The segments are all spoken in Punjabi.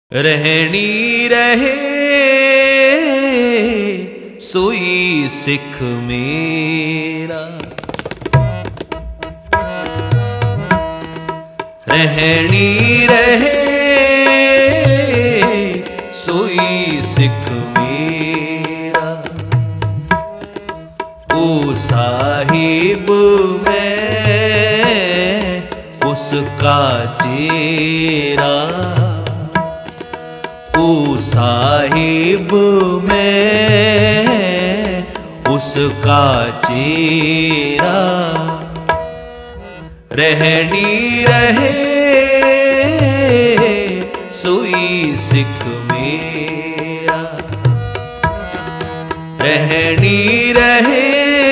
रहनी रहे सोई सिख मेरा, रहनी रहे सोई सिख मेरा। ओ साहिब मैं उसका चेरा, ओ साहिब मैं उसका चेरा। रहनी रहे सोई सिख मेरा, रहनी रहे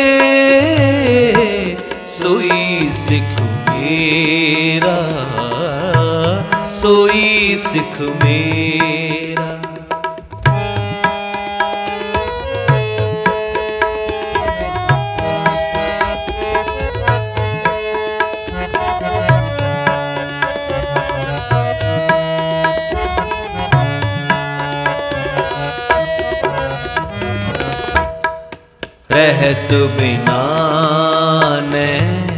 सोई सिख मेरा, सोई सिख मेरा। रहत बिना ने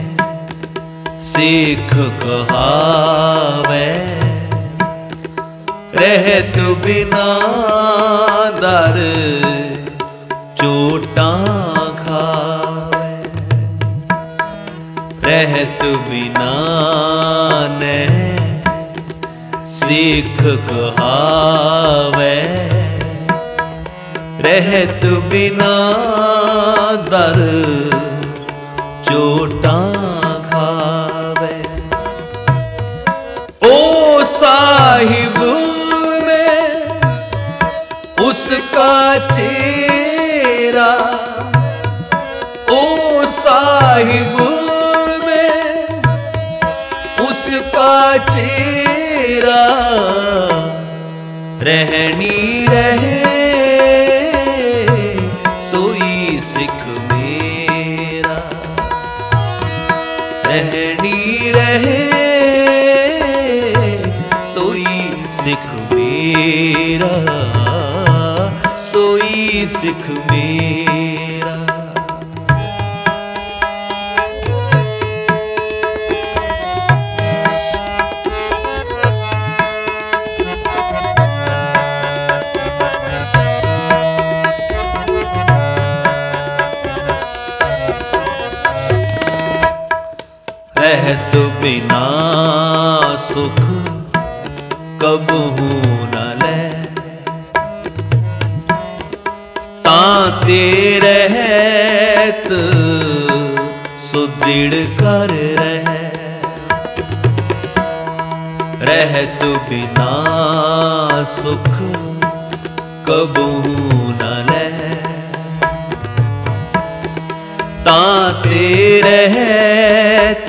सिख कहावे, रहत बिना दर चोटां खावे। रहत बिना ने सिख कहावे, रहत बिना दर चोटां खावे। ओ साहिब मैं उसका चेरा, ओ साहिब मैं उसका चेरा। रहनी रहे सोई सिख मेरा, रहनी रहे सोई सिख मेरा, सोई सिख मेरा। रहत बिना सुख कबहू न ले, ताते रहत सुदृढ़ कर रहे। रहत बिना सुख कबहू न ले, ताते रहत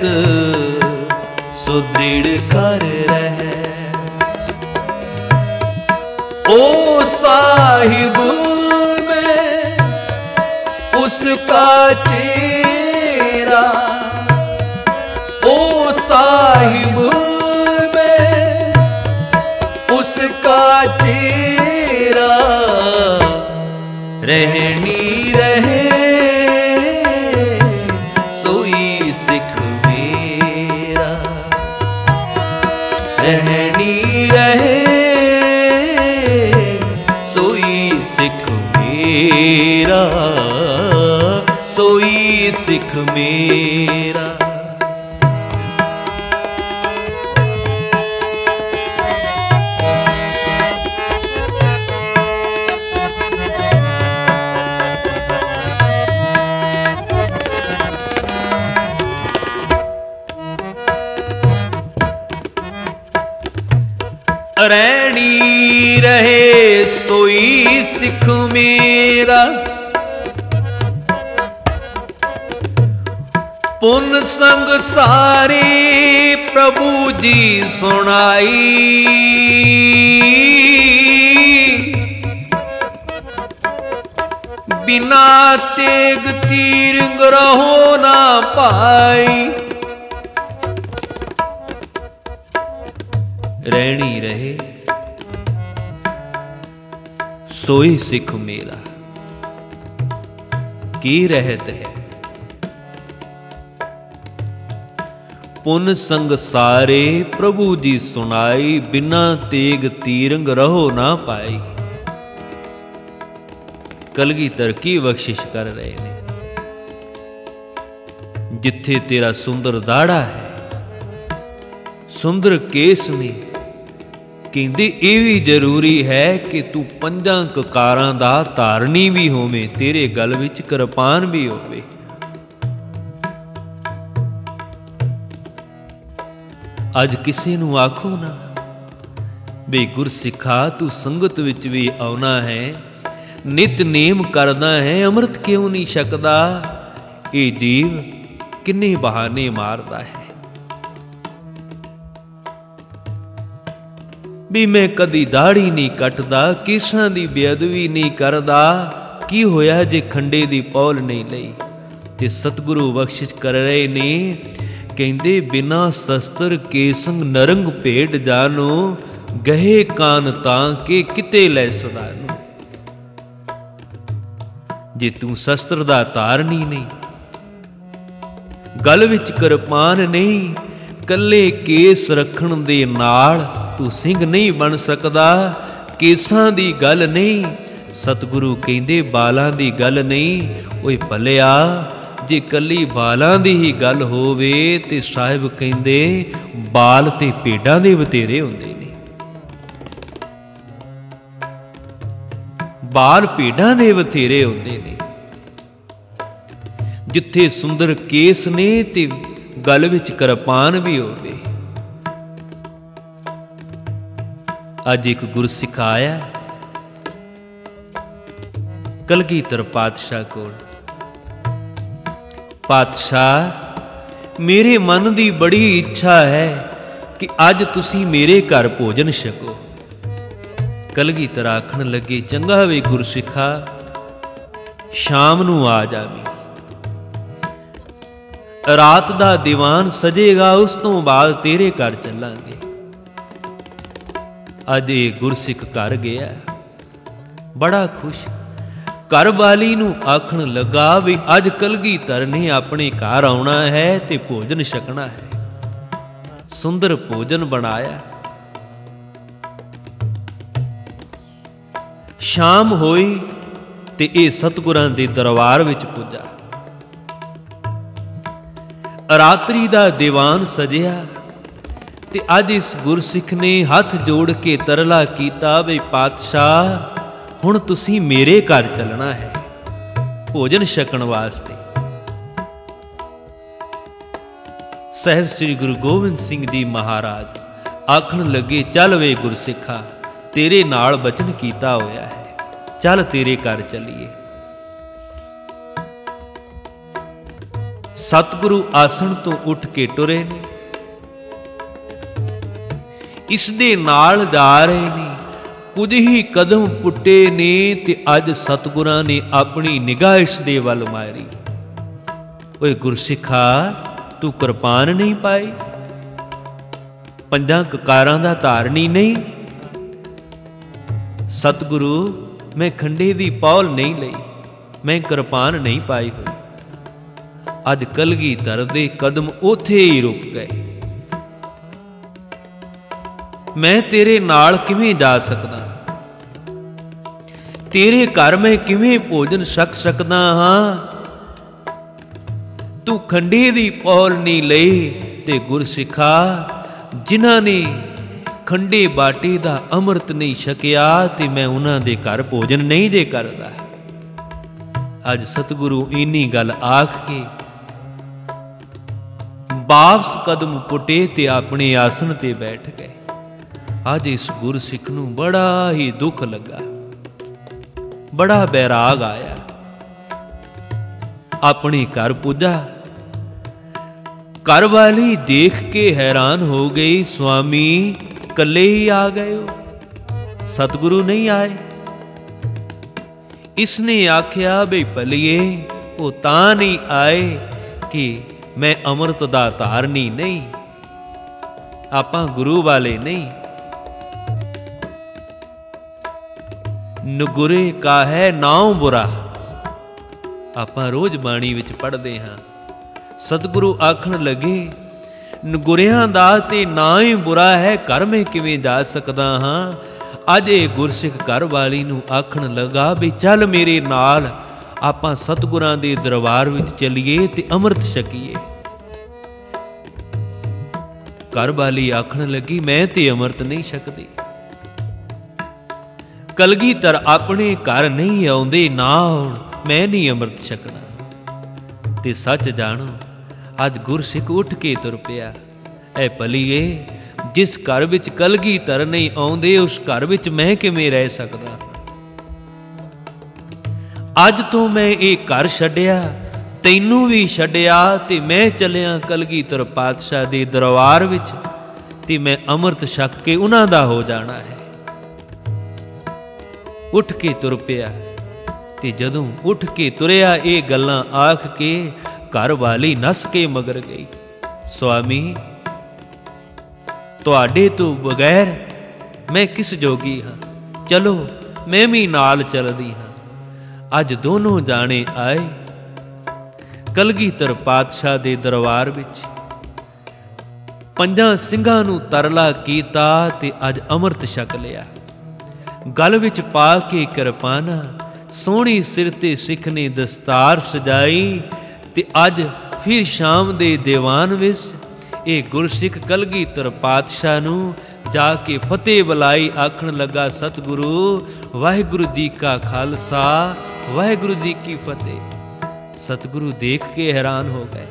सुदृढ़ कर रहे। ओ साहिब मैं उसका चेरा, ओ साहिब मैं उसका चेरा। रहनी रहे सोई सिख मेरा, रहनी रहे सोई सिख मेरा, सोई सिख मेरा। रहनी रहे सोई सिख मेरा, पुन संग सारे प्रभु जी सुनाई। बिना तेग तीर ग्रहो ना पाई। रहनी रहे सोई सिख मेरा की रहत है। पुन संग सारे प्रभु जी सुनाई, बिना तेग तीरंग रहो ना पाई। कलगीधर की बख्शिश कर रहे ने, जिथे तेरा सुंदर दाड़ा है, सुंदर केस ने, कहते ये भी जरूरी है कि तू पंजां ककारां दा धारनी भी होवे, तेरे गल विच किरपान भी होवे। अज किसी नूं आखो ना बे गुरसिखा तू संगत विच भी आउना है, नित नेम करदा है, अमृत क्यों नहीं छकदा? ये जीव किन्ने बहाने मारदा है। भी मैं कदी दाढ़ी नहीं कटदा, केसां दी बेअदबी नहीं करदा, की होया जे खंडे दी पौल नहीं लई। ते सतगुरु बख्शिश कर रहे ने, कहंदे बिना शस्त्र के संग नरंग भेट जानो, गहे कान तां के किते लै सदानो। जे तू शस्त्र दा धारनी नहीं, गल विच किरपान नहीं, कल्ले केस रखण दे नाल तू सिंह नहीं बन सकदा। केसां दी गल नहीं, सतगुरु कहंदे बालां दी गल नहीं। ओए भलिया जे कली बालां दी ही गल होवे ते साहिब कहंदे बाल ते भेडां दे बतेरे हुंदे ने। बाल भेडां दे बतेरे हुंदे ने। जिथे सुंदर केस ने ते गल विच किरपान भी होवे। अज एक गुरसिख आया कलगीधर पातशाह कोल। पातशाह मेरे मन की बड़ी इच्छा है कि अज तुसी मेरे घर भोजन छको। कलगीधर आखण लगे चंगा वे गुरसिखा, शाम नूं आ जावी, रात दा दीवान सजेगा, उस तो बाद तेरे घर चलांगे। अज ये गुरसिख घर गया बड़ा खुश। घर वाली नूं आखण लगा भी अज कलगीधर ने अपने घर आउणा है ते भोजन छकना है। सुंदर भोजन बनाया। शाम होई ते ये सतगुरां दे दरबार विच पुजा। रात्रि दा दीवान सजिया ते अज इस गुरसिख ने हथ जोड़ के तरला कीता भी पातशाह हुण तुसी मेरे घर चलना है भोजन छकण वास्ते। साहिब श्री गुरु गोबिंद सिंह जी महाराज आखण लगे चल वे गुरसिखा, तेरे नाल बचन कीता होया है, चल तेरे घर चलीए। सतगुरु आसन तो उठ के टुरे ने, इस दे नाल जा रहे ने। कुछ ही कदम पुट्टे ने ते अज सतगुरां ने अपनी निगाह इस दे वल मारी। ओए गुरसिखा तू किरपान नहीं पाई, पंजां ककारां दा धारनी नहीं। सतगुरु मैं खंडे दी पौल नहीं लई, मैं किरपान नहीं पाई हुई। अज कलगीधर दे कदम ओथे ही रुक गए। मैं तेरे नाल किवें जा सकदा? तेरे घर मैं किवें भोजन छक सकदा हां? तू खंडे दी पौल नहीं लई ते गुरसिखा जिन्हां ने खंडे बाटे दा अमृत नहीं छकिया ते मैं उन्हां दे घर भोजन नहीं जे करदा। अज सतगुरु इन्नी गल आख के वापस कदम पुटे ते अपने आसन ते बैठ गए। अज इस गुरसिख नूं बड़ा ही दुख लगा, बड़ा बैराग आया। अपने घर पुजा। घर वाली देख के हैरान हो गई, स्वामी कल्ले ही आ गए हो, सतगुरु नहीं आए। इसने आख्या बे भलिए वो तां नहीं आए कि मैं अमृत दा धारनी नहीं, आपां गुरु वाले नहीं। ਨਗੁਰੇ ਕਾਹੈ ਨਾਉ ਬੁਰਾ। ਆਪਾਂ ਰੋਜ਼ ਬਾਣੀ ਵਿੱਚ ਪੜ੍ਹਦੇ ਹਾਂ, ਸਤਿਗੁਰੂ ਆਖਣ ਲੱਗੇ ਨਗੁਰਿਆਂ ਦਾ ਤੇ ਨਾ ਹੀ ਬੁਰਾ ਹੈ, ਘਰ ਮੈਂ ਕਿਵੇਂ ਜਾ ਸਕਦਾ ਹਾਂ। ਅੱਜ ਇਹ ਗੁਰਸਿੱਖ ਘਰ ਵਾਲੀ ਨੂੰ ਆਖਣ ਲੱਗਾ ਵੀ ਚੱਲ ਮੇਰੇ ਨਾਲ, ਆਪਾਂ ਸਤਿਗੁਰਾਂ ਦੇ ਦਰਬਾਰ ਵਿੱਚ ਚੱਲੀਏ ਤੇ ਅੰਮ੍ਰਿਤ ਛਕੀਏ। ਘਰ ਵਾਲੀ ਆਖਣ ਲੱਗੀ ਮੈਂ ਤੇ ਅੰਮ੍ਰਿਤ ਨਹੀਂ ਛਕਦੀ। ਕਲਗੀਧਰ ਆਪਣੇ ਘਰ ਨਹੀਂ ਆਉਂਦੇ, ਨਾ ਆਉਣ, ਮੈਂ ਨਹੀਂ ਅੰਮ੍ਰਿਤ ਛਕਣਾ। ਤੇ ਸੱਚ ਜਾਣੋ, ਅੱਜ ਗੁਰਸਿੱਖ ਉੱਠ ਕੇ ਤੁਰ ਪਿਆ। ਐ ਭਲੀਏ, ਜਿਸ ਘਰ ਵਿੱਚ ਕਲਗੀਧਰ ਨਹੀਂ ਆਉਂਦੇ, ਉਸ ਘਰ ਵਿੱਚ ਮੈਂ ਕਿਵੇਂ ਰਹਿ ਸਕਦਾ। ਅੱਜ ਤੋਂ ਮੈਂ ਇਹ ਘਰ ਛੱਡਿਆ, ਤੈਨੂੰ ਵੀ ਛੱਡਿਆ, ਤੇ ਮੈਂ ਚੱਲਿਆ ਕਲਗੀਧਰ ਪਾਤਸ਼ਾਹ ਦੇ ਦਰਬਾਰ ਵਿੱਚ, ਤੇ ਮੈਂ ਅੰਮ੍ਰਿਤ ਛਕ ਕੇ ਉਹਨਾਂ ਦਾ ਹੋ ਜਾਣਾ ਹੈ। ਉੱਠ ਕੇ ਤੁਰ ਪਿਆ। ਤੇ ਜਦੋਂ ਉੱਠ ਕੇ ਤੁਰਿਆ, ਇਹ ਗੱਲਾਂ ਆਖ ਕੇ ਘਰ ਵਾਲੀ ਨੱਸ ਕੇ ਮਗਰ ਗਈ। ਸੁਆਮੀ, ਤੁਹਾਡੇ ਤੋਂ ਬਗੈਰ ਮੈਂ ਕਿਸ ਜੋਗੀ ਹਾਂ, ਚਲੋ ਮੈਂ ਵੀ ਨਾਲ ਚੱਲਦੀ ਹਾਂ। ਅੱਜ ਦੋਨੋਂ ਜਾਣੇ ਆਏ ਕਲਗੀਧਰ ਪਾਤਸ਼ਾਹ ਦੇ ਦਰਬਾਰ ਵਿੱਚ। ਪੰਜਾਂ ਸਿੰਘਾਂ ਨੂੰ ਤਰਲਾ ਕੀਤਾ ਤੇ ਅੱਜ ਅੰਮ੍ਰਿਤ ਛਕ ਲਿਆ। ਗਲ ਵਿੱਚ ਪਾ ਕੇ ਕਿਰਪਾਨਾ, ਸੋਹਣੀ ਸਿਰ ਤੇ ਸਿੱਖ ਨੇ ਦਸਤਾਰ ਸਜਾਈ। ਤੇ ਅੱਜ ਫਿਰ ਸ਼ਾਮ ਦੇ ਦੀਵਾਨ ਵਿੱਚ ਇਹ ਗੁਰਸਿੱਖ ਕਲਗੀਧਰ ਪਾਤਸ਼ਾਹ ਨੂੰ ਜਾ ਕੇ ਫਤਿਹ ਬੁਲਾਈ। ਆਖਣ ਲੱਗਾ ਸਤਿਗੁਰੂ, ਵਾਹਿਗੁਰੂ ਜੀ ਕਾ ਖਾਲਸਾ, ਵਾਹਿਗੁਰੂ ਜੀ ਕੀ ਫਤਿਹ। ਸਤਿਗੁਰੂ ਦੇਖ ਕੇ ਹੈਰਾਨ ਹੋ ਗਏ।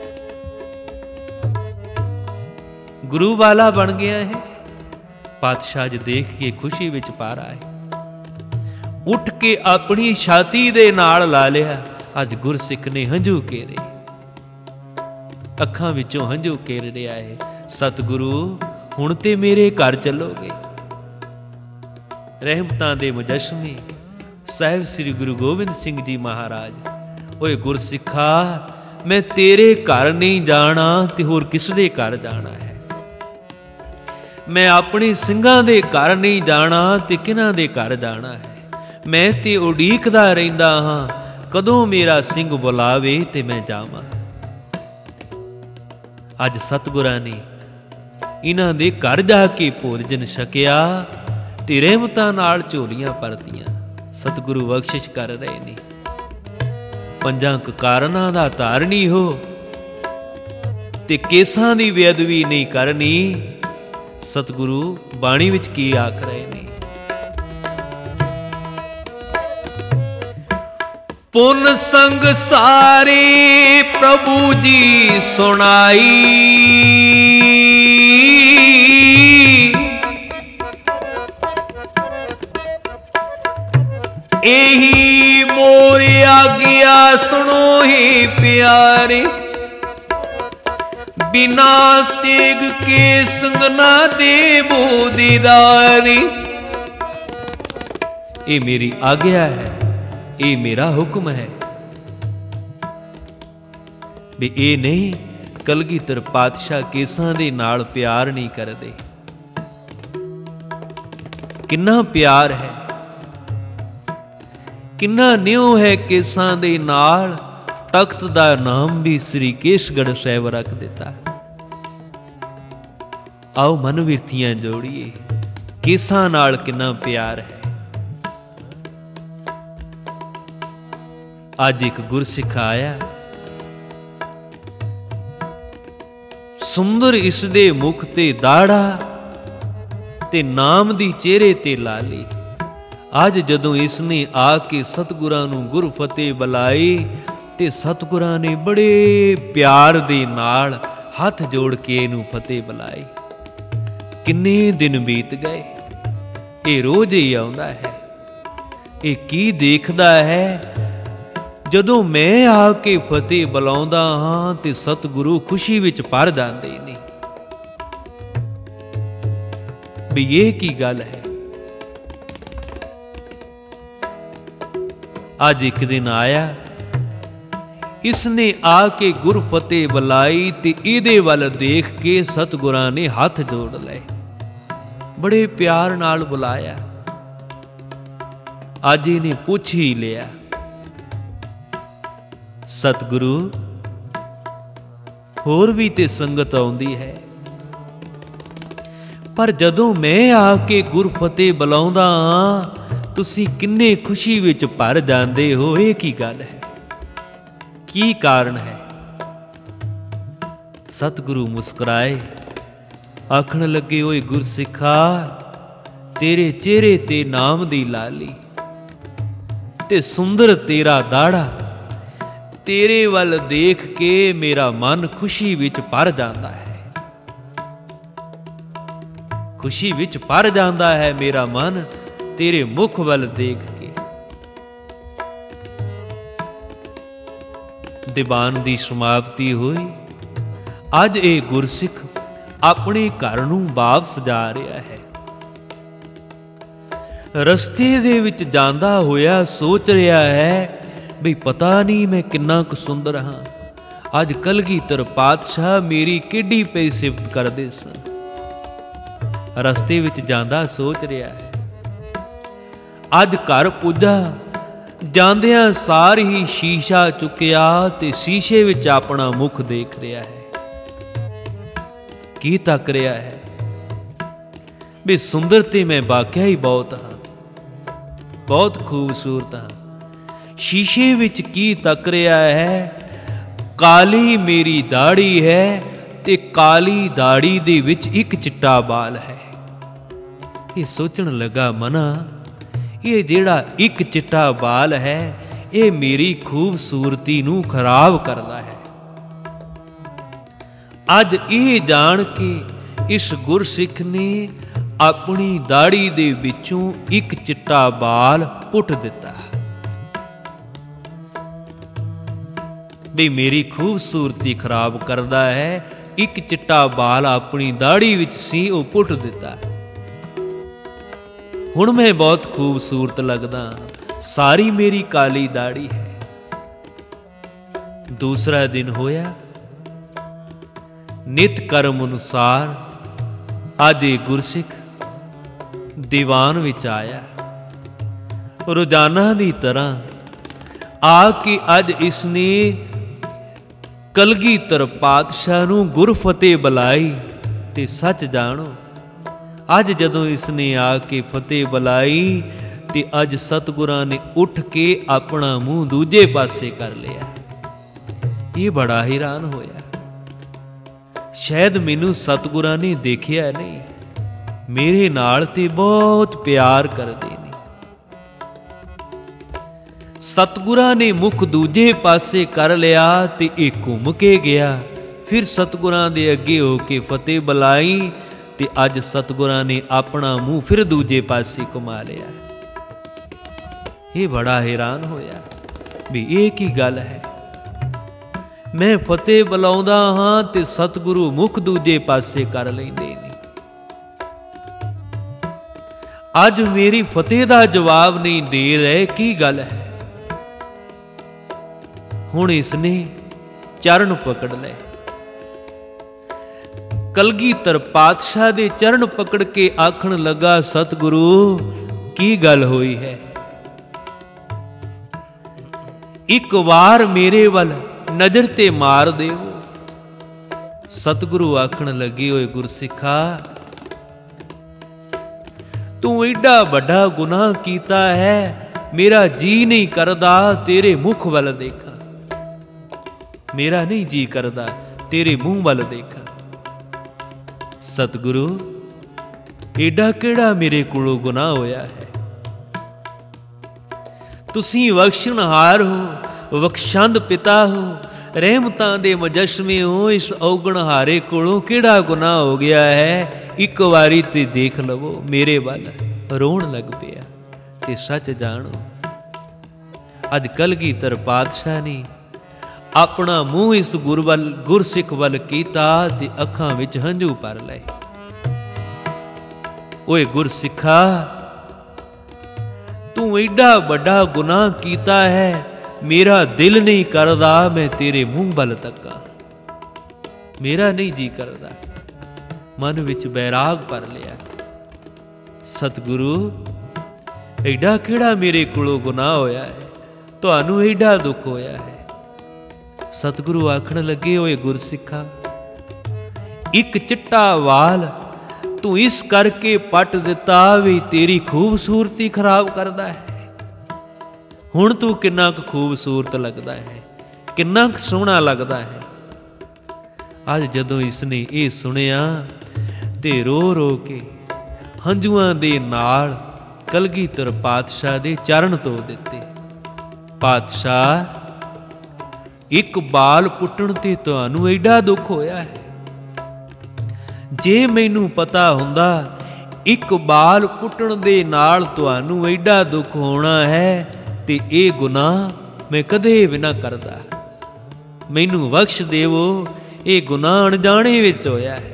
ਗੁਰੂ ਵਾਲਾ ਬਣ ਗਿਆ ਹੈ। ਪਾਤਸ਼ਾਹ ਜੀ ਦੇਖ ਕੇ ਖੁਸ਼ੀ ਵਿੱਚ ਪਾਰਾ ਹੈ। ਉੱਠ ਕੇ ਆਪਣੀ ਛਾਤੀ ਦੇ ਨਾਲ ਲਾ ਲਿਆ। ਅੱਜ ਗੁਰਸਿੱਖ ਨੇ ਹੰਝੂ ਕੇਰੇ, ਅੱਖਾਂ ਵਿੱਚੋਂ ਹੰਝੂ ਕੇਰ ਰਿਹਾ ਹੈ। ਸਤਿਗੁਰੂ, ਹੁਣ ਤੇ ਮੇਰੇ ਘਰ ਚੱਲੋਗੇ। ਰਹਿਮਤਾਂ ਦੇ ਮੁਜੱਸਮੇ ਸਾਹਿਬ ਸ੍ਰੀ ਗੁਰੂ ਗੋਬਿੰਦ ਸਿੰਘ ਜੀ ਮਹਾਰਾਜ, ਓਏ ਗੁਰਸਿੱਖਾ, ਮੈਂ ਤੇਰੇ ਘਰ ਨਹੀਂ ਜਾਣਾ ਤੇ ਹੋਰ ਕਿਸ ਦੇ ਘਰ ਜਾਣਾ ਹੈ। ਮੈਂ ਆਪਣੇ ਸਿੰਘਾਂ ਦੇ ਘਰ ਨਹੀਂ ਜਾਣਾ ਤੇ ਕਿਹਨਾਂ ਦੇ ਘਰ ਜਾਣਾ ਹੈ। ਮੈਂ ਤੇ ਉਡੀਕਦਾ ਰਹਿੰਦਾ ਹਾਂ, ਕਦੋਂ ਮੇਰਾ ਸਿੰਘ ਬੁਲਾਵੇ ਤੇ ਮੈਂ ਜਾਵਾਂ। ਅੱਜ ਸਤਿਗੁਰਾਂ ਨੇ ਇਹਨਾਂ ਦੇ ਘਰ ਜਾ ਕੇ ਭੋਜਨ ਛਕਿਆ ਤੇ ਰਹਿਮਤਾਂ ਨਾਲ ਝੋਲੀਆਂ ਭਰਤੀਆਂ। ਸਤਿਗੁਰੂ ਬਖਸ਼ਿਸ਼ ਕਰ ਰਹੇ ਨੇ। ਪੰਜਾਂ ਕਾਰਨਾਂ ਦਾ ਧਾਰਨੀ ਹੋ ਤੇ ਕੇਸਾਂ ਦੀ ਬੇਅਦਬੀ ਨਹੀਂ ਕਰਨੀ। ਸਤਿਗੁਰੂ ਬਾਣੀ ਵਿੱਚ ਕੀ ਆਖ ਰਹੇ ਨੇ? ਪੁਨ ਸੰਗ ਸਾਰੇ ਪ੍ਰਭੂ ਜੀ ਸੁਣਾਈ, ਇਹੀ ਮੋਰ ਆਗਿਆ ਸੁਣੋ ਹੀ ਪਿਆਰੇ। ਬਿਨਾ ਤੇਗ ਕੇ ਸੰਗ ਨਾ ਦੇਵੋ ਦੀਦਾਰੀ। ਇਹ ਮੇਰੀ ਆਗਿਆ ਹੈ, ਇਹ ਮੇਰਾ ਹੁਕਮ ਹੈ ਵੀ ਇਹ ਨਹੀਂ, ਕਲਗੀਧਰ ਪਾਤਸ਼ਾਹ ਕੇਸਾਂ ਦੇ ਨਾਲ ਪਿਆਰ ਨਹੀਂ ਕਰਦੇ। ਕਿੰਨਾ ਪਿਆਰ ਹੈ, ਕਿੰਨਾ ਨਿਉ ਹੈ ਕੇਸਾਂ ਦੇ ਨਾਲ। ਤਖਤ ਦਾ ਨਾਮ ਵੀ ਸ੍ਰੀ ਕੇਸਗੜ੍ਹ ਸਾਹਿਬ ਰੱਖ ਦਿੱਤਾ। ਆਓ ਮਨ ਵਿਰਥੀਆਂ ਜੋੜੀਏ, ਕੇਸਾਂ ਨਾਲ ਕਿੰਨਾ ਪਿਆਰ ਹੈ। ਅੱਜ ਇੱਕ ਗੁਰਸਿੱਖ ਆਇਆ, ਸੁੰਦਰ ਇਸ ਦੇ ਮੁਖ ਤੇ ਦਾੜਾ ਤੇ ਨਾਮ ਦੀ ਚਿਹਰੇ ਤੇ ਲਾਲੀ। ਅੱਜ ਜਦੋਂ ਇਸ ਨੇ ਆ ਕੇ ਸਤਿਗੁਰਾਂ ਨੂੰ ਗੁਰ ਫਤਿਹ ਬੁਲਾਈ ਤੇ ਸਤਿਗੁਰਾਂ ਨੇ ਬੜੇ ਪਿਆਰ ਦੇ ਨਾਲ ਹੱਥ ਜੋੜ ਕੇ ਇਹਨੂੰ ਫਤਿਹ ਬੁਲਾਈ। ਕਿੰਨੇ ਦਿਨ ਬੀਤ ਗਏ, ਇਹ ਰੋਜ਼ ਹੀ ਆਉਂਦਾ ਹੈ। ਇਹ ਕੀ ਦੇਖਦਾ ਹੈ? ਜਦੋਂ ਮੈਂ ਆ ਕੇ ਫਤਿਹ ਬੁਲਾਉਂਦਾ ਹਾਂ ਤੇ ਸਤਿਗੁਰੂ ਖੁਸ਼ੀ ਵਿੱਚ ਭਰ ਜਾਂਦੇ ਨੇ ਵੀ ਇਹ ਕੀ ਗੱਲ ਹੈ। ਅੱਜ ਇੱਕ ਦਿਨ ਆਇਆ, ਇਸ ਨੇ ਆ ਕੇ ਗੁਰ ਫਤਿਹ ਬੁਲਾਈ ਤੇ ਇਹਦੇ ਵੱਲ ਦੇਖ ਕੇ ਸਤਿਗੁਰਾਂ ਨੇ ਹੱਥ ਜੋੜ ਲਏ, ਬੜੇ ਪਿਆਰ ਨਾਲ ਬੁਲਾਇਆ। ਅੱਜ ਇਹਨੇ ਪੁੱਛ ਹੀ ਲਿਆ। ਸਤਿਗੁਰੂ, ਹੋਰ ਵੀ ਤੇ ਸੰਗਤ ਆਉਂਦੀ ਹੈ, ਪਰ ਜਦੋਂ ਮੈਂ ਆ ਕੇ ਗੁਰਫਤਿਹ ਬੁਲਾਉਂਦਾ ਹਾਂ, ਤੁਸੀਂ ਕਿੰਨੇ ਖੁਸ਼ੀ ਵਿੱਚ ਭਰ ਜਾਂਦੇ ਹੋ। ਇਹ ਕੀ ਗੱਲ ਹੈ? ਕੀ ਕਾਰਨ ਹੈ? ਸਤਿਗੁਰੂ ਮੁਸਕਰਾਏ, ਆਖਣ ਲੱਗੇ, ਓਏ ਗੁਰਸਿੱਖਾ, ਤੇਰੇ ਚਿਹਰੇ ਤੇ ਨਾਮ ਦੀ ਲਾਲੀ ਤੇ ਸੁੰਦਰ ਤੇਰਾ ਦਾੜਾ, ਤੇਰੇ ਵੱਲ ਦੇਖ ਕੇ ਮੇਰਾ ਮਨ ਖੁਸ਼ੀ ਵਿੱਚ ਭਰ ਜਾਂਦਾ ਹੈ। ਖੁਸ਼ੀ ਵਿੱਚ ਭਰ ਜਾਂਦਾ ਹੈ ਮੇਰਾ ਮਨ ਤੇਰੇ ਮੁਖ ਵੱਲ ਦੇਖ ਕੇ। ਦੀਵਾਨ ਦੀ ਸਮਾਪਤੀ ਹੋਈ। ਅੱਜ ਇਹ ਗੁਰਸਿੱਖ ਆਪਣੇ ਘਰ ਨੂੰ ਵਾਪਸ ਜਾ ਰਿਹਾ ਹੈ। ਰਸਤੇ ਦੇ ਵਿੱਚ ਜਾਂਦਾ ਹੋਇਆ ਸੋਚ ਰਿਹਾ ਹੈ, ਬਈ ਪਤਾ ਨਹੀਂ ਮੈਂ ਕਿੰਨਾ ਕੁ ਸੁੰਦਰ ਹਾਂ। ਅੱਜ ਕਲਗੀਧਰ ਪਾਤਸ਼ਾਹ ਮੇਰੀ ਕਿੱਡੀ ਪਈ ਸਿਫਤ ਕਰਦੇ ਸਨ। ਰਸਤੇ ਵਿੱਚ ਜਾਂਦਾ ਸੋਚ ਰਿਹਾ ਹੈ। ਅੱਜ ਘਰ ਪੁੱਜਾ, ਜਾਂਦਿਆਂ ਸਾਰ ਹੀ ਸ਼ੀਸ਼ਾ ਚੁੱਕਿਆ ਤੇ ਸ਼ੀਸ਼ੇ ਵਿੱਚ ਆਪਣਾ ਮੁਖ ਦੇਖ ਰਿਹਾ ਹੈ। ਕੀ ਤੱਕ ਰਿਹਾ ਹੈ? ਵੀ ਸੁੰਦਰ ਤੇ ਮੈਂ ਵਾਕਿਆ ਹੀ ਬਹੁਤ ਹਾਂ, ਬਹੁਤ ਖੂਬਸੂਰਤ ਹਾਂ। ਸ਼ੀਸ਼ੇ ਵਿੱਚ ਕੀ ਤੱਕ ਰਿਹਾ ਹੈ? ਕਾਲੀ ਮੇਰੀ ਦਾੜੀ ਹੈ ਤੇ ਕਾਲੀ ਦਾੜੀ ਦੇ ਵਿੱਚ ਇੱਕ ਚਿੱਟਾ ਬਾਲ ਹੈ। ਇਹ ਸੋਚਣ ਲੱਗਾ, ਮਨਾ, ਇਹ ਜਿਹੜਾ ਇੱਕ ਚਿੱਟਾ ਬਾਲ ਹੈ, ਇਹ ਮੇਰੀ ਖੂਬਸੂਰਤੀ ਨੂੰ ਖਰਾਬ ਕਰਦਾ ਹੈ। ਅੱਜ ਇਹ ਜਾਣ ਕੇ ਇਸ ਗੁਰਸਿੱਖ ਨੇ ਆਪਣੀ ਦਾੜੀ ਦੇ ਵਿੱਚੋਂ ਇੱਕ ਚਿੱਟਾ ਬਾਲ ਪੁੱਟ ਦਿੱਤਾ। ਵੀ ਮੇਰੀ ਖੂਬਸੂਰਤੀ ਖਰਾਬ ਕਰਦਾ ਹੈ। ਇੱਕ ਚਿੱਟਾ ਬਾਲ ਆਪਣੀ ਦਾੜੀ ਵਿੱਚ ਸੀ, ਉਹ ਪੁੱਟ ਦਿੱਤਾ। ਹੁਣ ਮੈਂ ਬਹੁਤ ਖੂਬਸੂਰਤ ਲੱਗਦਾ, ਸਾਰੀ ਮੇਰੀ ਕਾਲੀ ਦਾੜੀ ਹੈ। ਦੂਸਰਾ ਦਿਨ ਹੋਇਆ। ਨਿਤ ਕਰਮ ਅਨੁਸਾਰ ਅੱਜ ਇਹ ਗੁਰਸਿੱਖ ਦੀਵਾਨ ਵਿੱਚ ਆਇਆ। ਰੋਜ਼ਾਨਾ ਦੀ ਤਰ੍ਹਾਂ ਆ ਕੇ ਅੱਜ ਇਸਨੇ ਕਲਗੀਧਰ ਪਾਤਸ਼ਾਹ ਨੂੰ ਗੁਰਫਤਿਹ ਬੁਲਾਈ। ਤੇ ਸੱਚ ਜਾਣੋ, ਅੱਜ ਜਦੋਂ ਇਸਨੇ ਆ ਕੇ ਫਤਿਹ ਬੁਲਾਈ ਤੇ ਅੱਜ ਸਤਿਗੁਰਾਂ ਨੇ ਉੱਠ ਕੇ ਆਪਣਾ ਮੂੰਹ ਦੂਜੇ ਪਾਸੇ ਕਰ ਲਿਆ। ਇਹ ਬੜਾ ਹੈਰਾਨ ਹੋਇਆ। ਸ਼ਾਇਦ ਮੈਨੂੰ ਸਤਿਗੁਰਾਂ ਨੇ ਦੇਖਿਆ ਨਹੀਂ, ਮੇਰੇ ਨਾਲ ਤੇ ਬਹੁਤ ਪਿਆਰ ਕਰਦੇ ਨੇ। ਸਤਿਗੁਰਾਂ ਨੇ ਮੁਖ ਦੂਜੇ ਪਾਸੇ ਕਰ ਲਿਆ ਤੇ ਇਹ ਘੁੰਮ ਕੇ ਗਿਆ। ਫਿਰ ਸਤਿਗੁਰਾਂ ਦੇ ਅੱਗੇ ਹੋ ਕੇ ਫਤਿਹ ਬੁਲਾਈ ਤੇ ਅੱਜ ਸਤਿਗੁਰਾਂ ਨੇ ਆਪਣਾ ਮੂੰਹ ਫਿਰ ਦੂਜੇ ਪਾਸੇ ਘੁਮਾ ਲਿਆ। ਇਹ ਬੜਾ ਹੈਰਾਨ ਹੋਇਆ ਵੀ ਇਹ ਕੀ ਗੱਲ ਹੈ। ਮੈਂ ਫਤਿਹ ਬੁਲਾਉਂਦਾ ਹਾਂ ਤੇ ਸਤਿਗੁਰੂ ਮੁਖ ਦੂਜੇ ਪਾਸੇ ਕਰ ਲੈਂਦੇ ਨੇ। ਅੱਜ ਮੇਰੀ ਫਤਿਹ ਦਾ ਜਵਾਬ ਨਹੀਂ ਦੇ ਰਹੇ, ਕੀ ਗੱਲ ਹੈ? ਹੁਣ ਇਸਨੇ ਚਰਨ ਪਕੜ ਲਏ। ਕਲਗੀਧਰ ਪਾਤਸ਼ਾਹ ਦੇ ਚਰਨ ਪਕੜ ਕੇ ਆਖਣ ਲੱਗਾ, ਸਤਿਗੁਰੂ, ਕੀ ਗੱਲ ਹੋਈ ਹੈ? ਇੱਕ ਵਾਰ ਮੇਰੇ ਵੱਲ ਨਜ਼ਰ ਤੇ ਮਾਰ ਦੇਵੋ। ਸਤਿਗੁਰੂ ਆਖਣ ਲੱਗੇ, ਓਏ ਗੁਰਸਿੱਖਾ, ਤੂੰ ਏਡਾ ਵੱਡਾ ਗੁਨਾਹ ਕੀਤਾ ਹੈ, ਮੇਰਾ ਜੀ ਨਹੀਂ ਕਰਦਾ ਤੇਰੇ ਮੁਖ ਵੱਲ ਦੇਖਾਂ। ਮੇਰਾ ਨਹੀਂ ਜੀ ਕਰਦਾ ਤੇਰੇ ਮੂੰਹ ਵੱਲ ਦੇਖਾਂ। ਸਤਿਗੁਰੂ, ਏਡਾ ਕਿਹੜਾ ਮੇਰੇ ਕੋਲੋਂ ਗੁਨਾਹ ਹੋਇਆ ਹੈ? ਤੁਸੀਂ ਬਖਸ਼ਣਹਾਰ ਹੋ, ਬਖਸ਼ੰਦ ਪਿਤਾ ਹੋ, ਰਹਿਮਤਾਂ ਦੇ ਮੁਜੱਸਮੇ ਹੋ। ਇਸ ਔਗਣਹਾਰੇ ਕੋਲੋਂ ਕਿਹੜਾ ਗੁਨਾਹ ਹੋ ਗਿਆ ਹੈ? ਇੱਕ ਵਾਰੀ ਤੇ ਦੇਖ ਲਵੋ। ਮੇਰੇ ਵੱਲ ਰੋਣ ਲੱਗ ਪਿਆ। ਤੇ ਸੱਚ ਜਾਣੋ, ਅੱਜ ਕਲਗੀਧਰ ਪਾਤਸ਼ਾਹ ਨੇ ਆਪਣਾ ਮੂੰਹ ਇਸ ਗੁਰਸਿੱਖ ਵੱਲ ਕੀਤਾ ਤੇ ਅੱਖਾਂ ਵਿੱਚ ਹੰਝੂ ਭਰ ਲਏ। ਓਏ ਗੁਰਸਿੱਖਾ, ਤੂੰ ਏਡਾ ਵੱਡਾ ਗੁਨਾਹ ਕੀਤਾ ਹੈ, ਮੇਰਾ ਦਿਲ ਨਹੀਂ ਕਰਦਾ ਮੈਂ ਤੇਰੇ ਮੂੰਹ ਵੱਲ ਤੱਕਾਂ। ਮੇਰਾ ਨਹੀਂ ਜੀ ਕਰਦਾ। ਮਨ ਵਿੱਚ ਬੈਰਾਗ ਭਰ ਲਿਆ। ਸਤਿਗੁਰੂ, ਐਡਾ ਕਿਹੜਾ ਮੇਰੇ ਕੋਲੋਂ ਗੁਨਾਹ ਹੋਇਆ ਹੈ, ਤੁਹਾਨੂੰ ਐਡਾ ਦੁੱਖ ਹੋਇਆ ਹੈ। ਸਤਿਗੁਰੂ ਆਖਣ ਲੱਗੇ, ਓਏ ਗੁਰਸਿੱਖਾ, ਇੱਕ ਚਿੱਟਾ ਵਾਲ ਤੂੰ ਇਸ ਕਰਕੇ ਪੱਟ ਦਿੱਤਾ ਵੀ ਤੇਰੀ ਖੂਬਸੂਰਤੀ ਖਰਾਬ ਕਰਦਾ ਹੈ। ਹੁਣ ਤੂੰ ਕਿੰਨਾ ਕੁ ਖੂਬਸੂਰਤ ਲੱਗਦਾ ਹੈ, ਕਿੰਨਾ ਕੁ ਸੋਹਣਾ ਲੱਗਦਾ ਹੈ। ਅੱਜ ਜਦੋਂ ਇਸਨੇ ਇਹ ਸੁਣਿਆ ਤੇ ਰੋ ਰੋ ਕੇ ਹੰਝੂਆਂ ਦੇ ਨਾਲ ਕਲਗੀਧਰ ਪਾਤਸ਼ਾਹ ਦੇ ਚਰਨ ਧੋ ਦਿੱਤੇ। ਪਾਤਸ਼ਾਹ, ਇੱਕ ਬਾਲ ਪੁੱਟਣ ਤੇ ਤੁਹਾਨੂੰ ਐਡਾ ਦੁੱਖ ਹੋਇਆ ਹੈ। ਜੇ ਮੈਨੂੰ ਪਤਾ ਹੁੰਦਾ ਇੱਕ ਬਾਲ ਪੁੱਟਣ ਦੇ ਨਾਲ ਤੁਹਾਨੂੰ ਐਡਾ ਦੁੱਖ ਹੋਣਾ ਹੈ ਤੇ ਇਹ ਗੁਨਾਹ ਮੈਂ ਕਦੇ ਵੀ ਨਾ ਕਰਦਾ। ਮੈਨੂੰ ਬਖਸ਼ ਦੇਵੋ, ਇਹ ਗੁਨਾਹ ਅਣਜਾਣੇ ਵਿੱਚ ਹੋਇਆ ਹੈ।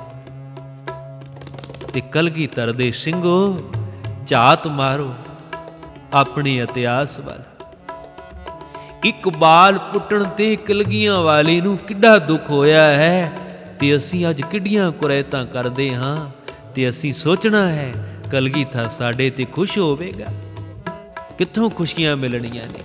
ਤੇ ਕਲਗੀਧਰ ਦੇ ਸਿੰਘੋ, ਝਾਤ ਮਾਰੋ ਆਪਣੇ ਇਤਿਹਾਸ ਵੱਲ। ਇੱਕ ਬਾਲ ਪੁੱਟਣ ਤੇ ਕਲਗੀਆਂ ਵਾਲੇ ਨੂੰ ਕਿੱਡਾ ਦੁੱਖ ਹੋਇਆ ਹੈ ਤੇ ਅਸੀਂ ਅੱਜ ਕਿੱਡੀਆਂ ਕੁਰੈਤਾਂ ਕਰਦੇ ਹਾਂ ਤੇ ਅਸੀਂ ਸੋਚਣਾ ਹੈ ਕਲਗੀਧਰ ਸਾਡੇ ਤੇ ਖੁਸ਼ ਹੋਵੇਗਾ। ਕਿੱਥੋਂ ਖੁਸ਼ੀਆਂ ਮਿਲਣੀਆਂ ਨੇ।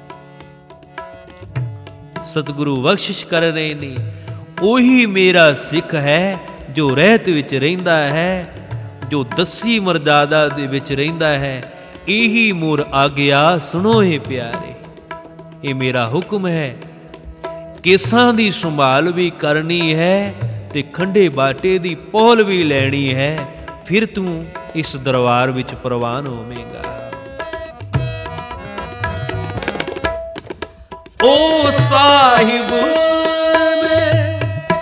ਸਤਿਗੁਰੂ ਬਖਸ਼ਿਸ਼ ਕਰ ਰਹੇ ਨੇ, ਉਹੀ ਮੇਰਾ ਸਿੱਖ ਹੈ ਜੋ ਰਹਿਤ ਵਿੱਚ ਰਹਿੰਦਾ ਹੈ, ਜੋ ਦਸੀ ਮਰਜ਼ਾਦਾ ਦੇ ਵਿੱਚ ਰਹਿੰਦਾ ਹੈ। ਇਹੀ ਮੋਰ ਆਗਿਆ ਸੁਣੋ ਏ ਪਿਆਰੇ, ਇਹ ਮੇਰਾ ਹੁਕਮ ਹੈ। ਕੇਸਾਂ ਦੀ ਸੰਭਾਲ ਵੀ ਕਰਨੀ ਹੈ ਤੇ ਖੰਡੇ ਬਾਟੇ ਦੀ ਪੋਲ ਵੀ ਲੈਣੀ ਹੈ, ਫਿਰ ਤੂੰ ਇਸ ਦਰਬਾਰ ਵਿੱਚ ਪ੍ਰਵਾਨ ਹੋਵੇਂਗਾ। ओ साहिब में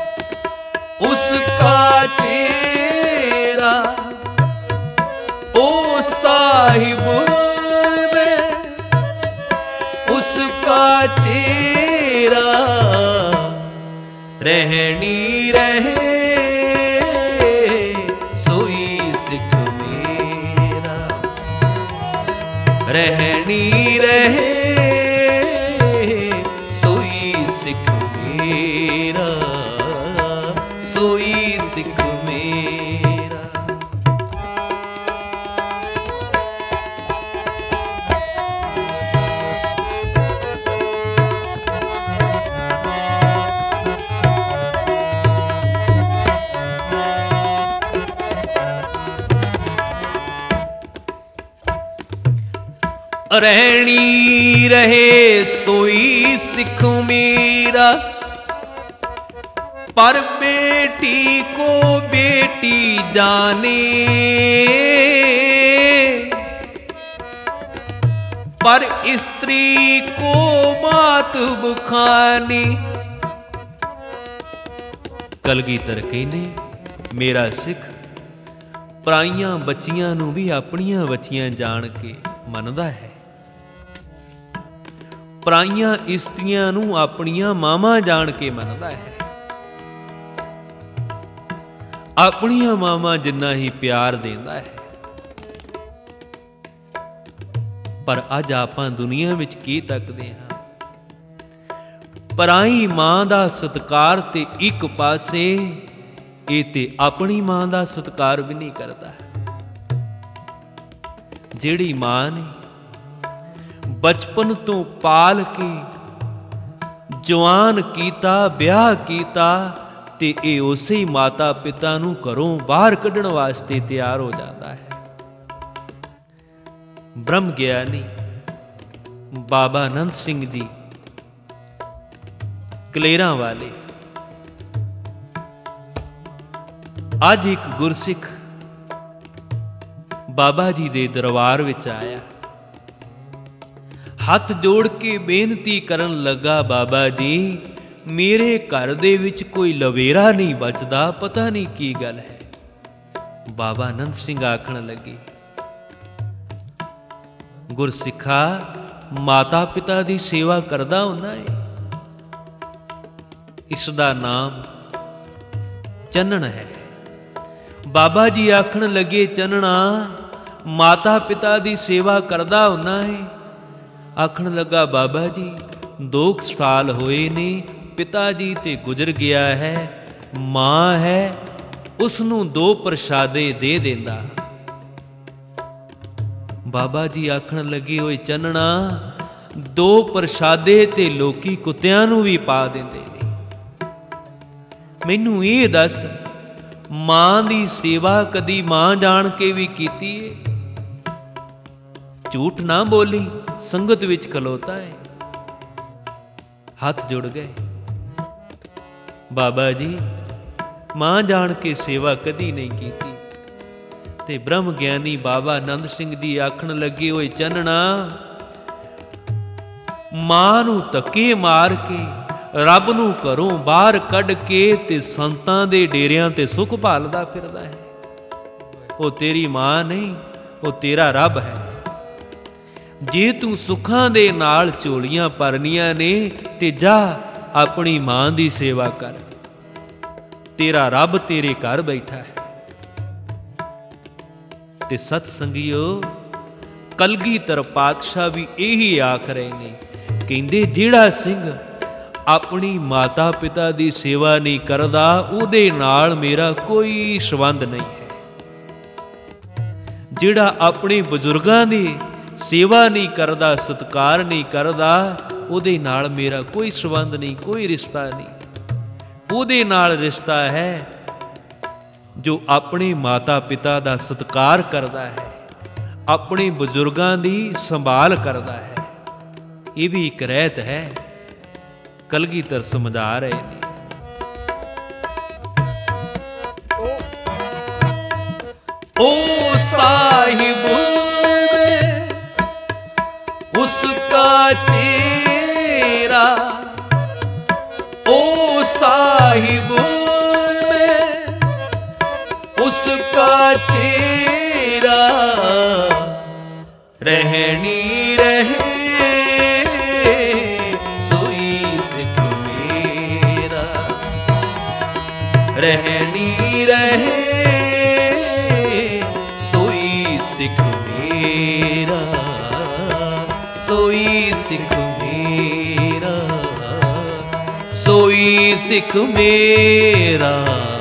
उसका चेहरा, ओ साहिब में उसका चेहरा, रहनी रहे सोई सिख मेरा, रहनी रहे सिख मेरा, सोई सिख मेरा। रहनी रहे सोई सिख मेरा, पर बेटी को बेटी जाने, पर स्त्री को मात बखाने। ਕਲਗੀਧਰ ਕਹਿੰਦੇ, ਮੇਰਾ ਸਿੱਖ ਪਰਾਈਆਂ ਬੱਚੀਆਂ ਨੂੰ ਵੀ ਆਪਣੀਆਂ ਬੱਚੀਆਂ ਜਾਣ ਕੇ ਮੰਨਦਾ ਹੈ, ਪਰਾਈਆਂ ਇਸਤਰੀਆਂ ਨੂੰ ਆਪਣੀਆਂ ਮਾਵਾਂ ਜਾਣ ਕੇ ਮੰਨਦਾ ਹੈ। ਆਪਣੀਆਂ ਮਾਵਾਂ ਜਿੰਨਾ ਹੀ ਪਿਆਰ ਦਿੰਦਾ ਹੈ। ਪਰ ਅੱਜ ਆਪਾਂ ਦੁਨੀਆ ਵਿੱਚ ਕੀ ਤੱਕਦੇ ਹਾਂ? ਪਰਾਈ ਮਾਂ ਦਾ ਸਤਿਕਾਰ ਤੇ ਇੱਕ ਪਾਸੇ, ਇਹ ਤੇ ਆਪਣੀ ਮਾਂ ਦਾ ਸਤਿਕਾਰ ਵੀ ਨਹੀਂ ਕਰਦਾ। ਜਿਹੜੀ ਮਾਂ ਨੇ ਬਚਪਨ ਤੋਂ ਪਾਲ ਕੇ ਜਵਾਨ ਕੀਤਾ, ਵਿਆਹ ਕੀਤਾ, ਤੇ ਇਹ ਉਸੇ ਹੀ ਮਾਤਾ ਪਿਤਾ ਨੂੰ ਘਰੋਂ ਬਾਹਰ ਕੱਢਣ ਵਾਸਤੇ ਤਿਆਰ ਹੋ ਜਾਂਦਾ ਹੈ। ਬ੍ਰਹਮ ਗਿਆਨੀ ਬਾਬਾ ਆਨੰਦ ਸਿੰਘ ਜੀ ਕਲੇਰਾਂ ਵਾਲੇ, ਅੱਜ ਇੱਕ ਗੁਰਸਿੱਖ ਬਾਬਾ ਜੀ ਦੇ ਦਰਬਾਰ ਵਿੱਚ ਆਇਆ, ਹੱਥ ਜੋੜ ਕੇ ਬੇਨਤੀ ਕਰਨ ਲੱਗਾ, ਬਾਬਾ ਜੀ ਮੇਰੇ ਘਰ ਦੇ ਵਿੱਚ ਕੋਈ ਲਵੇਰਾ ਨਹੀਂ ਬਚਦਾ, ਪਤਾ ਨਹੀਂ ਕੀ ਗੱਲ ਹੈ। ਬਾਬਾ ਆਨੰਦ ਸਿੰਘ ਆਖਣ ਲੱਗੇ, ਗੁਰਸਿੱਖਾ ਮਾਤਾ ਪਿਤਾ ਦੀ ਸੇਵਾ ਕਰਦਾ ਹੁੰਦਾ ਹੈ, ਇਸ ਦਾ ਨਾਮ ਚੰਨਣ ਹੈ। ਬਾਬਾ ਜੀ ਆਖਣ ਲੱਗੇ, ਚੰਨਣਾ ਮਾਤਾ ਪਿਤਾ ਦੀ ਸੇਵਾ ਕਰਦਾ ਹੁੰਦਾ ਹੈ? ਆਖਣ ਲੱਗਾ, ਬਾਬਾ ਜੀ 2 ਸਾਲ ਹੋਏ ਨੇ, ਪਿਤਾ ਜੀ ਤੇ ਗੁਜ਼ਰ ਗਿਆ ਹੈ, ਮਾਂ ਹੈ ਉਸ ਨੂੰ 2 ਪ੍ਰਸ਼ਾਦੇ ਦੇ ਦਿੰਦਾ। ਬਾਬਾ ਜੀ ਆਖਣ ਲੱਗੇ, ਓਏ ਚੰਨਣਾ, 2 ਪ੍ਰਸ਼ਾਦੇ ਤੇ ਲੋਕੀ ਕੁੱਤਿਆਂ ਨੂੰ ਵੀ ਪਾ ਦਿੰਦੇ ਨੇ। ਮੈਨੂੰ ਇਹ ਦੱਸ, ਮਾਂ ਦੀ ਸੇਵਾ ਕਦੀ ਮਾਂ ਜਾਣ ਕੇ ਵੀ ਕੀਤੀ ਏ? ਝੂਠ ਨਾ ਬੋਲੀ, ਸੰਗਤ ਵਿੱਚ ਖਲੋਤਾ ਹੈ। ਹੱਥ ਜੁੜ ਗਏ। ਬਾਬਾ ਜੀ, ਮਾਂ ਜਾਣ ਕੇ ਸੇਵਾ ਕਦੀ ਨਹੀਂ ਕੀਤੀ। ਤੇ ਬ੍ਰਹਮ ਗਿਆਨੀ ਬਾਬਾ ਆਨੰਦ ਸਿੰਘ ਜੀ ਆਖਣ ਲੱਗੇ, ਓਏ ਚੰਨਣਾ, ਮਾਂ ਨੂੰ ਧੱਕੇ ਮਾਰ ਕੇ, ਰੱਬ ਨੂੰ ਘਰੋਂ ਬਾਹਰ ਕੱਢ ਕੇ ਤੇ ਸੰਤਾਂ ਦੇ ਡੇਰਿਆਂ ਤੇ ਸੁੱਖ ਭਾਲਦਾ ਫਿਰਦਾ ਹੈ। ਉਹ ਤੇਰੀ ਮਾਂ ਨਹੀਂ, ਉਹ ਤੇਰਾ ਰੱਬ ਹੈ। ਜੇ ਤੂੰ ਸੁੱਖਾਂ ਦੇ ਨਾਲ ਝੋਲੀਆਂ ਭਰਨੀਆਂ ਨੇ ਤੇ ਜਾ ਆਪਣੀ ਮਾਂ ਦੀ ਸੇਵਾ ਕਰ। ਤੇਰਾ ਰੱਬ ਤੇਰੇ ਘਰ ਬੈਠਾ ਹੈ। ਤੇ ਸਤ ਸੰਗਿਓ, ਕਲਗੀਧਰ ਪਾਤਸ਼ਾਹ ਵੀ ਇਹੀ ਆਖ ਰਹੇ ਨੇ, ਕਹਿੰਦੇ ਜਿਹੜਾ ਸਿੰਘ ਆਪਣੀ ਮਾਤਾ ਪਿਤਾ ਦੀ ਸੇਵਾ ਨਹੀਂ ਕਰਦਾ, ਉਹਦੇ ਨਾਲ ਮੇਰਾ ਕੋਈ ਸੰਬੰਧ ਨਹੀਂ ਹੈ। ਜਿਹੜਾ ਆਪਣੇ ਬਜ਼ੁਰਗਾਂ ਦੀ ਸੇਵਾ ਨਹੀਂ ਕਰਦਾ, ਸਤਿਕਾਰ ਨਹੀਂ ਕਰਦਾ, ਉਹਦੇ ਨਾਲ ਮੇਰਾ ਕੋਈ ਸੰਬੰਧ ਨਹੀਂ, ਕੋਈ ਰਿਸ਼ਤਾ ਨਹੀਂ। ਉਹਦੇ ਨਾਲ ਰਿਸ਼ਤਾ ਹੈ ਜੋ ਆਪਣੇ ਮਾਤਾ ਪਿਤਾ ਦਾ ਸਤਿਕਾਰ ਕਰਦਾ ਹੈ, ਆਪਣੇ ਬਜ਼ੁਰਗਾਂ ਦੀ ਸੰਭਾਲ ਕਰਦਾ ਹੈ। ਇਹ ਵੀ ਇੱਕ ਰਹਿਤ ਹੈ। ਕਲਗੀਧਰ ਸਮਝਾ ਰਹੇ ਨੇ। ओ साहिब में उसका चेहरा, ओ साहिब में उसका चेहरा, रहनी रहे सोई सिख मेरा, रहनी रहे सिख मेरा, सोई सिख मेरा, सोई सिख मेरा।